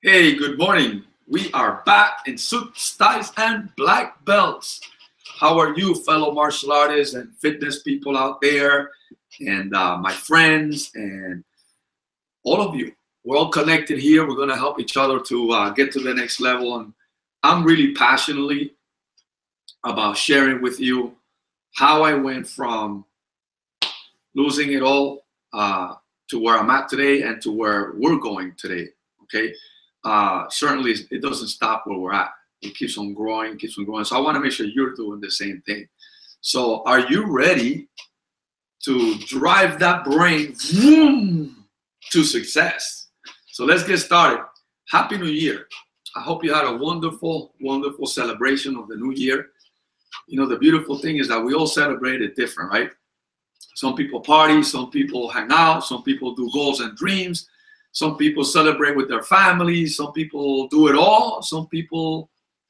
Hey, good morning. We are back in suits, ties, and black belts. How are you, fellow martial artists and fitness people out there, and my friends, and all of you? We're all connected here. We're going to help each other to get to the next level. And I'm really passionately about sharing with you how I went from losing it all to where I'm at today and to where we're going today. Okay. Certainly it doesn't stop where we're at. It keeps on growing, keeps on growing. So I want to make sure you're doing the same thing. So are you ready to drive that brain vroom, to success? So let's get started. Happy New Year. I hope you had a wonderful, wonderful celebration of the new year. You know, the beautiful thing is that we all celebrate it different, right? Some people party, some people hang out, some people do goals and dreams. Some people celebrate with their families. Some people do it all. Some people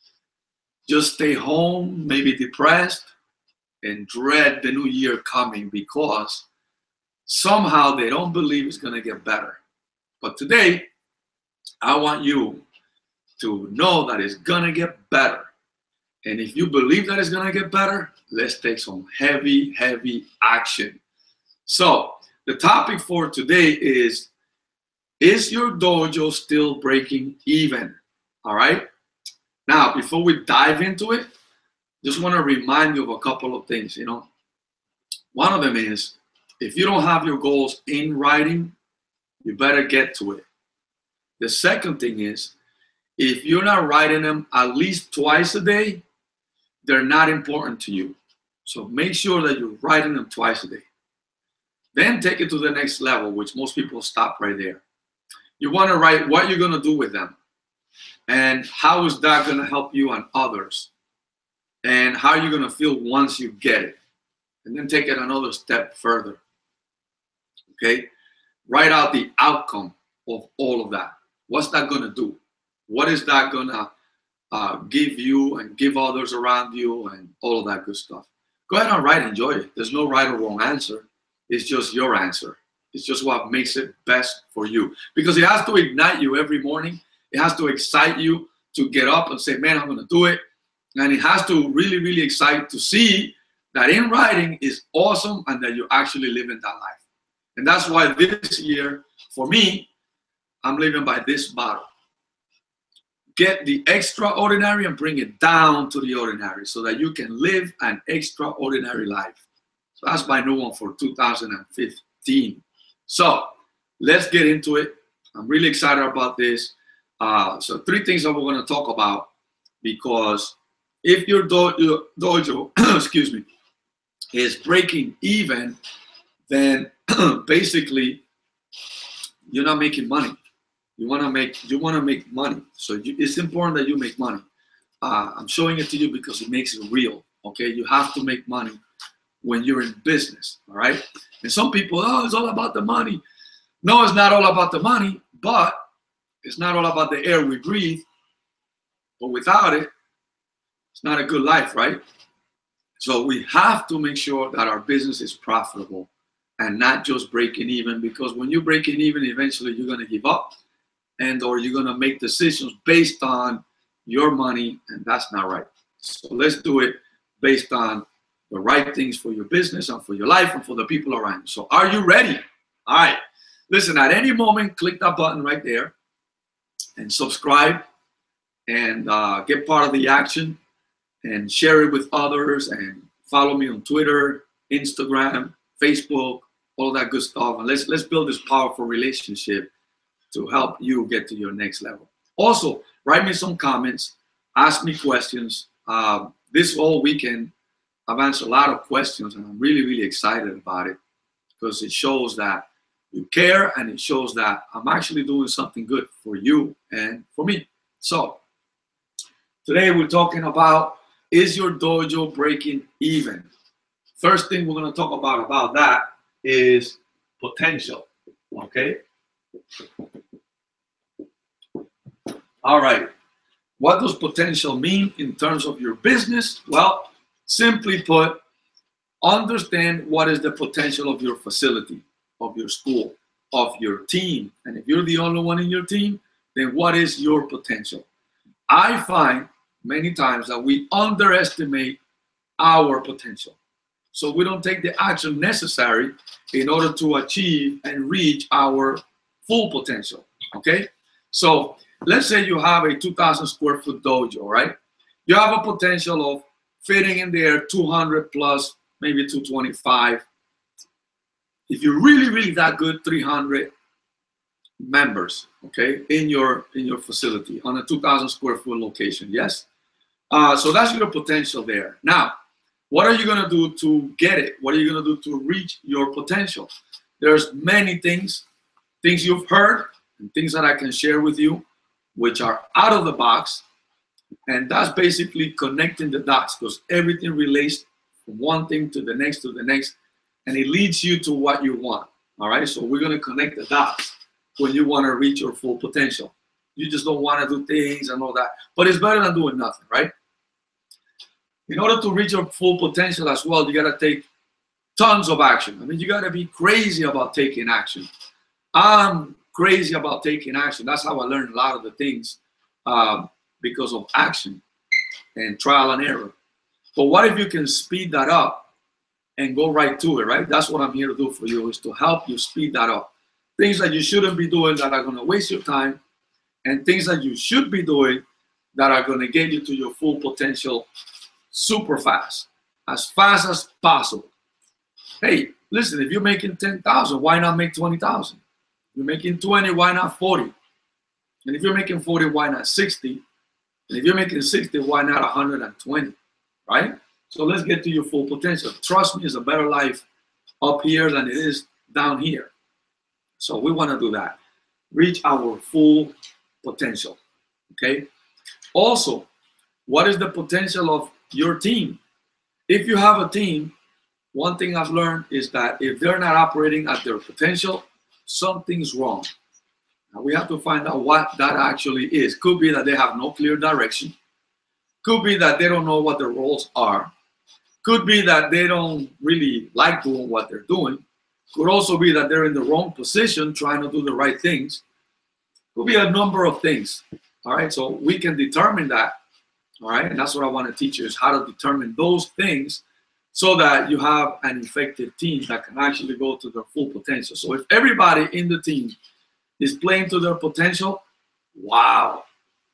just stay home, maybe depressed, and dread the new year coming because somehow they don't believe it's going to get better. But today, I want you to know that it's going to get better. And if you believe that it's going to get better, let's take some heavy, heavy action. So the topic for today is your dojo still breaking even? All right. Now, before we dive into it, just want to remind you of a couple of things. You know, one of them is if you don't have your goals in writing, you better get to it. The second thing is if you're not writing them at least twice a day, they're not important to you. So make sure that you're writing them twice a day. Then take it to the next level, which most people stop right there. You want to write what you're going to do with them and how is that going to help you and others and how you're going to feel once you get it. And then take it another step further. Okay? Write out the outcome of all of that. What's that going to do? What is that going to give you and give others around you and all of that good stuff? Go ahead and write, enjoy it. There's no right or wrong answer. It's just your answer. It's just what makes it best for you. Because it has to ignite you every morning. It has to excite you to get up and say, man, I'm going to do it. And it has to really, really excite to see that in writing is awesome and that you're actually living that life. And that's why this year, for me, I'm living by this motto. Get the extraordinary and bring it down to the ordinary so that you can live an extraordinary life. So that's my new one for 2015. So let's get into it. I'm really excited about this. So 3 things that we're going to talk about, because if your dojo, excuse me, is breaking even, then basically you're not making money. You want to make money. So it's important that you make money. I'm showing it to you because it makes it real. Okay, you have to make money when you're in business. All right. And some people, oh, it's all about the money. No, it's not all about the money, but it's not all about the air we breathe. But without it, it's not a good life, right? So we have to make sure that our business is profitable and not just breaking even, because when you're breaking even, eventually you're going to give up or you're going to make decisions based on your money, and that's not right. So let's do it based on the right things for your business and for your life and for the people around you. So are you ready? All right. Listen, at any moment, click that button right there and subscribe and get part of the action and share it with others and follow me on Twitter, Instagram, Facebook, all that good stuff. And let's build this powerful relationship to help you get to your next level. Also, write me some comments, ask me questions. This whole weekend, I've answered a lot of questions, and I'm really, really excited about it because it shows that you care and it shows that I'm actually doing something good for you and for me. So today we're talking about, is your dojo breaking even? First thing we're going to talk about that is potential. Okay. All right. What does potential mean in terms of your business? Well, simply put, understand what is the potential of your facility, of your school, of your team. And if you're the only one in your team, then what is your potential? I find many times that we underestimate our potential. So we don't take the action necessary in order to achieve and reach our full potential, okay? So let's say you have a 2,000 square foot dojo, right? You have a potential of fitting in there 200 plus, maybe 225. If you're really, really that good, 300 members, okay, in your facility on a 2,000 square foot location, yes? So that's your potential there. Now, what are you gonna do to get it? What are you gonna do to reach your potential? There's many things you've heard and things that I can share with you, which are out of the box. And that's basically connecting the dots, because everything relates from one thing to the next, and it leads you to what you want. All right, so we're gonna connect the dots when you wanna reach your full potential. You just don't wanna do things and all that, but it's better than doing nothing, right? In order to reach your full potential as well, you gotta take tons of action. I mean, you gotta be crazy about taking action. I'm crazy about taking action. That's how I learned a lot of the things, because of action and trial and error. But what if you can speed that up and go right to it, right? That's what I'm here to do for you, is to help you speed that up. Things that you shouldn't be doing that are gonna waste your time, and things that you should be doing that are gonna get you to your full potential super fast as possible. Hey, listen, if you're making 10,000, why not make 20,000? If you're making 20, why not 40? And if you're making 40, why not 60? And if you're making 60, why not 120, right? So let's get to your full potential. Trust me, it's a better life up here than it is down here. So we want to do that. Reach our full potential, okay? Also, what is the potential of your team? If you have a team, one thing I've learned is that if they're not operating at their potential, something's wrong. Now we have to find out what that actually is. Could be that they have no clear direction. Could be that they don't know what their roles are. Could be that they don't really like doing what they're doing. Could also be that they're in the wrong position trying to do the right things. Could be a number of things. All right, so we can determine that. All right, and that's what I want to teach you, is how to determine those things so that you have an effective team that can actually go to their full potential. So if everybody in the team is playing to their potential, wow,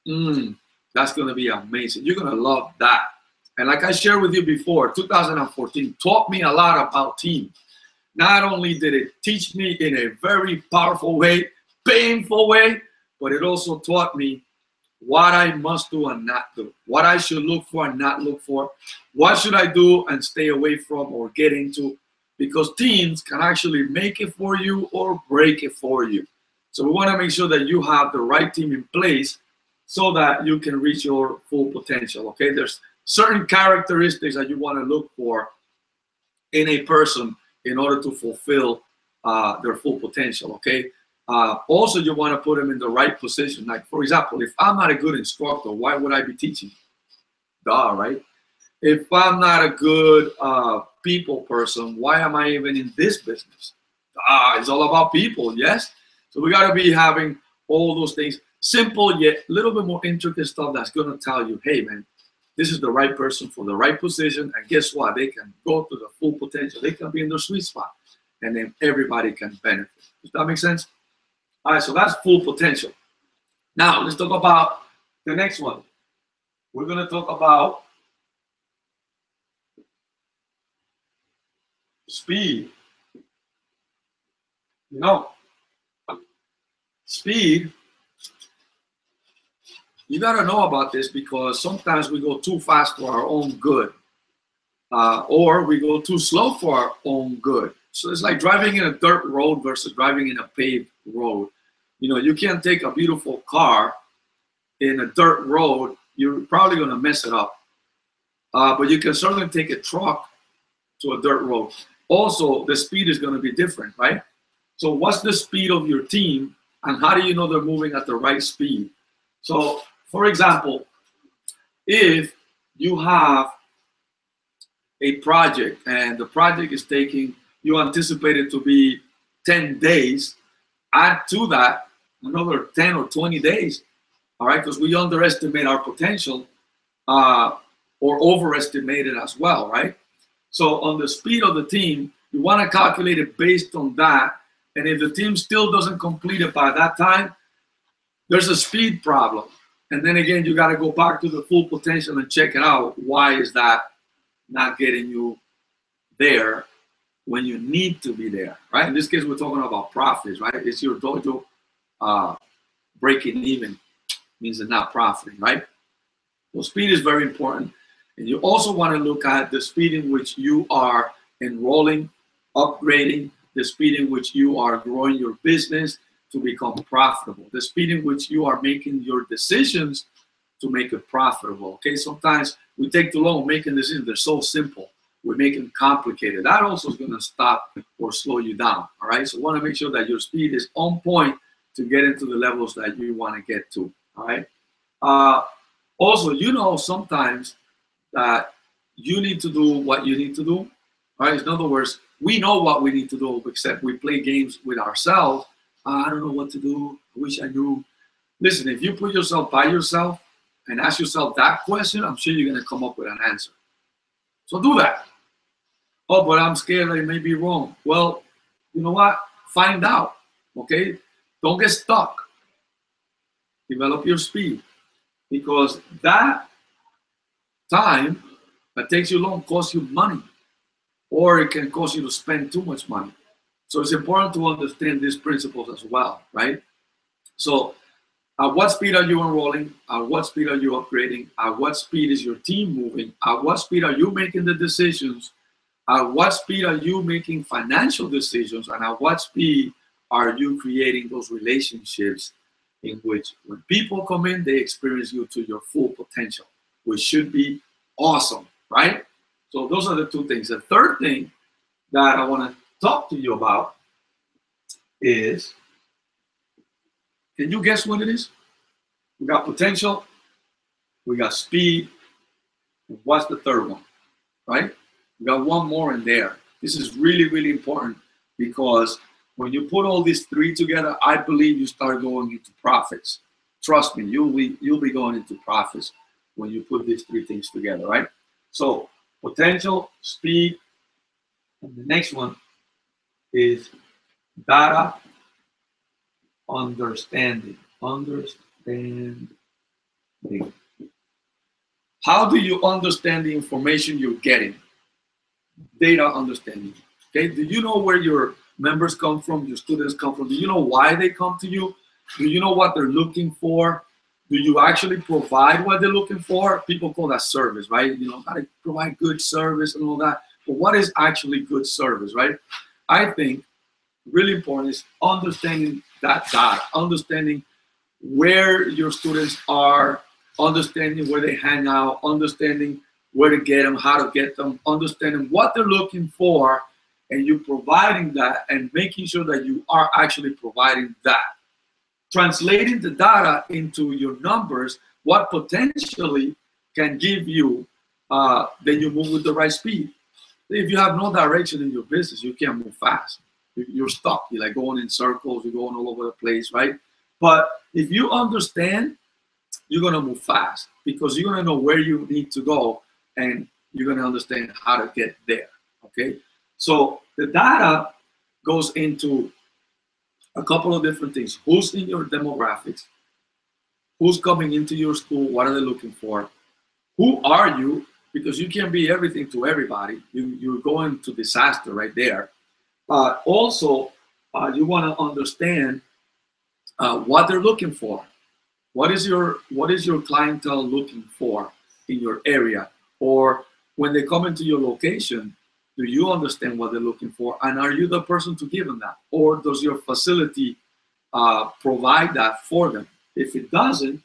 that's going to be amazing. You're going to love that. And like I shared with you before, 2014 taught me a lot about team. Not only did it teach me in a very powerful way, painful way, but it also taught me what I must do and not do, what I should look for and not look for, what should I do and stay away from or get into, because teams can actually make it for you or break it for you. So we want to make sure that you have the right team in place so that you can reach your full potential, okay? There's certain characteristics that you want to look for in a person in order to fulfill their full potential, okay? Also, you want to put them in the right position. Like, for example, if I'm not a good instructor, why would I be teaching? Duh, right? If I'm not a good people person, why am I even in this business? It's all about people, yes? So we got to be having all those things. Simple, yet a little bit more intricate stuff that's going to tell you, hey, man, this is the right person for the right position. And guess what? They can go to the full potential. They can be in their sweet spot. And then everybody can benefit. Does that make sense? All right, so that's full potential. Now, let's talk about the next one. We're going to talk about speed. You know, speed, you got to know about this, because sometimes we go too fast for our own good, or we go too slow for our own good. So it's like driving in a dirt road versus driving in a paved road. You know, you can't take a beautiful car in a dirt road. You're probably going to mess it up. But you can certainly take a truck to a dirt road. Also, the speed is going to be different, right? So what's the speed of your team, and how do you know they're moving at the right speed? So, for example, if you have a project and the project is taking, you anticipate it to be 10 days, add to that another 10 or 20 days, all right, because we underestimate our potential or overestimate it as well, right? So on the speed of the team, you want to calculate it based on that. And if the team still doesn't complete it by that time, there's a speed problem. And then again, you got to go back to the full potential and check it out. Why is that not getting you there when you need to be there, right? In this case, we're talking about profits, right? It's your dojo breaking even, means it's not profiting, right? So speed is very important. And you also want to look at the speed in which you are enrolling, upgrading, the speed in which you are growing your business to become profitable, the speed in which you are making your decisions to make it profitable. Okay, sometimes we take too long making decisions. They're so simple. We make them complicated. That also is going to stop or slow you down. All right, so you want to make sure that your speed is on point to get into the levels that you want to get to. All right. Also, you know, sometimes that you need to do what you need to do. All right. In other words, we know what we need to do, except we play games with ourselves. I don't know what to do. I wish I knew. Listen, if you put yourself by yourself and ask yourself that question, I'm sure you're going to come up with an answer. So do that. Oh, but I'm scared that it may be wrong. Well, you know what? Find out. Okay? Don't get stuck. Develop your speed. Because that time that takes you long costs you money. Or it can cause you to spend too much money. So it's important to understand these principles as well, right? So at what speed are you enrolling? At what speed are you upgrading? At what speed is your team moving? At what speed are you making the decisions? At what speed are you making financial decisions? And at what speed are you creating those relationships in which when people come in, they experience you to your full potential, which should be awesome, right? So those are the two things. The third thing that I want to talk to you about is, can you guess what it is? We got potential, we got speed. What's the third one, right? We got one more in there. This is really, really important because when you put all these three together, I believe you start going into profits. Trust me, you'll be going into profits when you put these three things together, right? So potential, speed, and the next one is data understanding. How do you understand the information you're getting? Data understanding. Okay, do you know where your members come from, your students come from? Do you know why they come to you? Do you know what they're looking for? Do you actually provide what they're looking for? People call that service, right? You know, gotta provide good service and all that. But what is actually good service, right? I think really important is understanding that data, understanding where your students are, understanding where they hang out, understanding where to get them, how to get them, understanding what they're looking for, and you providing that and making sure that you are actually providing that. Translating the data into your numbers, what potentially can give you, then you move with the right speed. If you have no direction in your business, you can't move fast. You're stuck. You're like going in circles. You're going all over the place, right? But if you understand, you're going to move fast because you're going to know where you need to go and you're going to understand how to get there, okay? So the data goes into a couple of different things. Who's in your demographics? Who's coming into your school? What are they looking for? Who are you? Because you can't be everything to everybody. You're going to disaster right there. Also, you want to understand what they're looking for. What is your clientele looking for in your area? Or when they come into your location, do you understand what they're looking for? And are you the person to give them that? Or does your facility provide that for them? If it doesn't,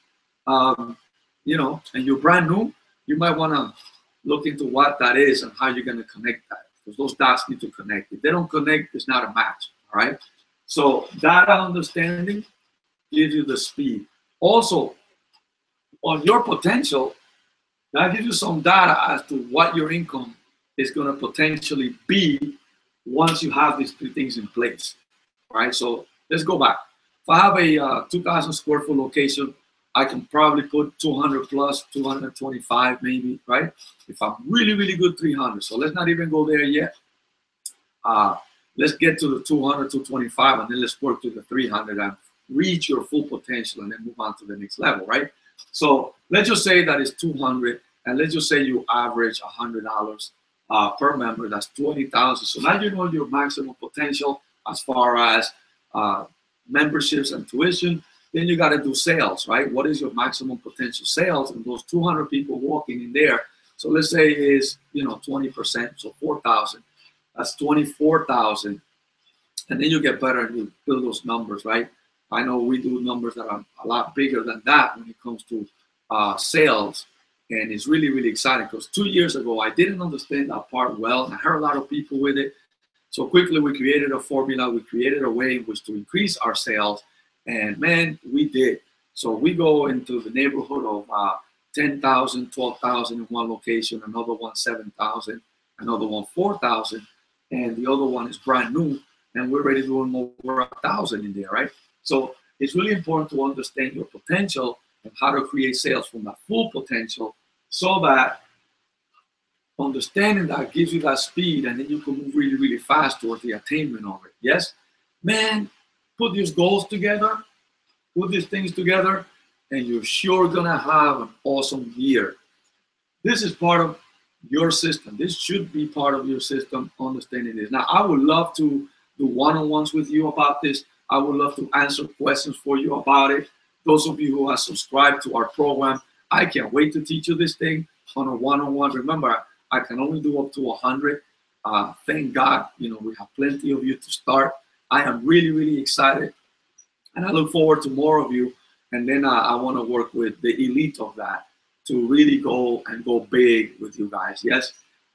you know, and you're brand new, you might want to look into what that is and how you're going to connect that. Because those dots need to connect. If they don't connect, it's not a match, all right? So data understanding gives you the speed. Also, on your potential, that gives you some data as to what your income is going to potentially be once you have these three things in place, all right? So let's go back. If I have a 2,000 square foot location, I can probably put 200 plus, 225 maybe, right? If I'm really, really good, 300. So let's not even go there yet. Let's get to the 200, 225, and then let's work to the 300 and reach your full potential and then move on to the next level, right? So let's just say that it's 200, and let's just say you average $100 per member. That's 20,000. So now you know your maximum potential as far as memberships and tuition. Then you got to do sales, right? What is your maximum potential sales? And those 200 people walking in there. So let's say is 20%, so 4,000. That's 24,000. And then you get better and you build those numbers, right? I know we do numbers that are a lot bigger than that when it comes to sales. And it's really, really exciting because 2 years ago, I didn't understand that part well. And I heard a lot of people with it. So quickly, we created a formula. We created a way in which to increase our sales. And man, we did. So we go into the neighborhood of 10,000, 12,000 in one location, another one 7,000, another one 4,000, and the other one is brand new. And we're already doing over 1,000 in there, right? So it's really important to understand your potential and how to create sales from that full potential, so that understanding that gives you that speed, and then you can move really, really fast towards the attainment of it. Yes, man, put these goals together, put these things together, and you're sure gonna have an awesome year. This is part of your system. This should be part of your system, understanding this. Now, I would love to do one-on-ones with you about this. I would love to answer questions for you about it. Those of you who have subscribed to our program, I can't wait to teach you this thing on a one-on-one. Remember, I can only do up to 100. Thank God, we have plenty of you to start. I am really, really excited, and I look forward to more of you. And then I want to work with the elite of that to really go big with you guys. Yes,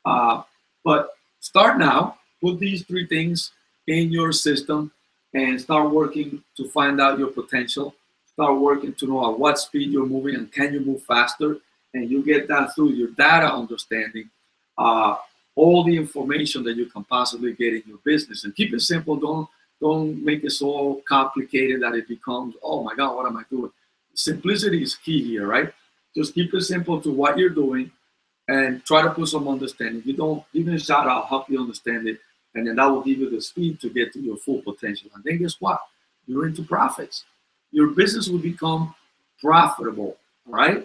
but start now. Put these 3 things in your system and start working to find out your potential. Start working to know at what speed you're moving and can you move faster. And you get that through your data understanding, all the information that you can possibly get in your business. And keep it simple. Don't make it so complicated that it becomes, oh my God, what am I doing? Simplicity is key here, right? Just keep it simple to what you're doing and try to put some understanding. If you don't, give me a shout out, help you understand it. And then that will give you the speed to get to your full potential. And then guess what? You're into profits. Your business will become profitable, right?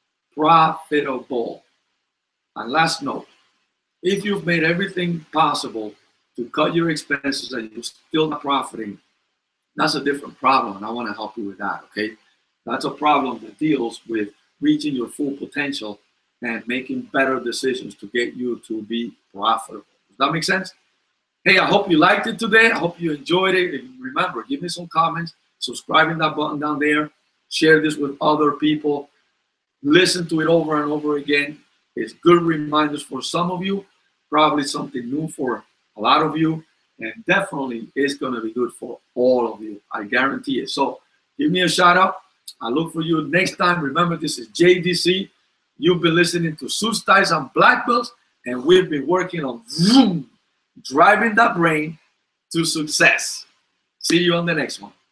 Profitable. And last note, if you've made everything possible to cut your expenses and you're still not profiting, that's a different problem. And I want to help you with that, okay? That's a problem that deals with reaching your full potential and making better decisions to get you to be profitable. Does that make sense? Hey, I hope you liked it today. I hope you enjoyed it. And remember, give me some comments, subscribing that button down there, share this with other people, listen to it over and over again. It's good reminders for some of you, probably something new for a lot of you, and definitely it's going to be good for all of you. I guarantee it. So give me a shout out. I look for you next time. Remember, this is JDC. You've been listening to Suits, Ties, and Black Belts, and we've been working on driving that brain to success. See you on the next one.